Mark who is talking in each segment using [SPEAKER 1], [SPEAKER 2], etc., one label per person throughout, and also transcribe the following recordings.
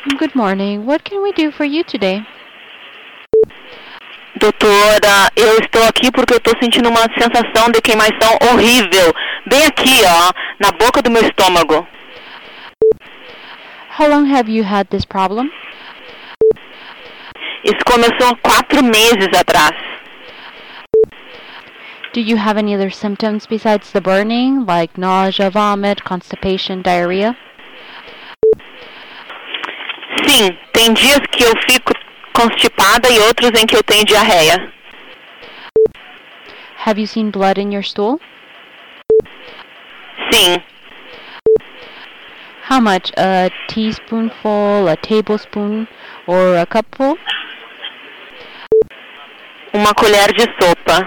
[SPEAKER 1] Good morning. What can we do for you today?
[SPEAKER 2] Doutora, eu estou aqui porque eu estou sentindo uma sensação de queimação horrível, bem aqui, ó, na boca do meu estômago.
[SPEAKER 1] How long have you had this problem?
[SPEAKER 2] Isso começou há 4 meses atrás.
[SPEAKER 1] Do you have any other symptoms besides the burning, like nausea, vomit, constipation, diarrhea?
[SPEAKER 2] Sim, tem dias que eu fico constipada e outros em que eu tenho diarreia.
[SPEAKER 1] Have you seen blood in your stool?
[SPEAKER 2] Sim,
[SPEAKER 1] How much? A teaspoonful, a tablespoon, or a cupful?
[SPEAKER 2] uma colher de sopa.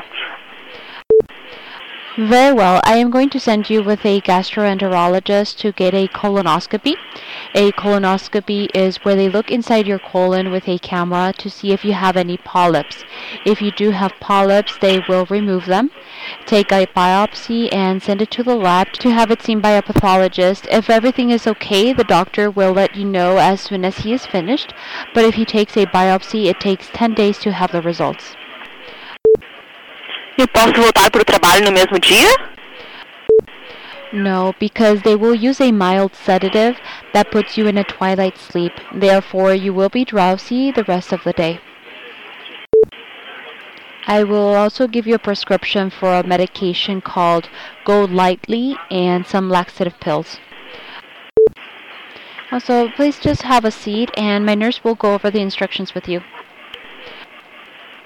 [SPEAKER 1] Very well. I am going to send you with a gastroenterologist to get a colonoscopy. A colonoscopy is where they look inside your colon with a camera to see if you have any polyps. If you do have polyps, they will remove them, take a biopsy, and send it to the lab to have it seen by a pathologist. If everything is okay, the doctor will let you know as soon as he is finished. But if he takes a biopsy, it takes 10 days to have the results.
[SPEAKER 2] Eu posso voltar para o trabalho no mesmo dia?
[SPEAKER 1] No, because they will use a mild sedative that puts you in a twilight sleep. Therefore, you will be drowsy the rest of the day. I will also give you a prescription for a medication called Go Lightly and some laxative pills. Also, please just have a seat and my nurse will go over the instructions with you.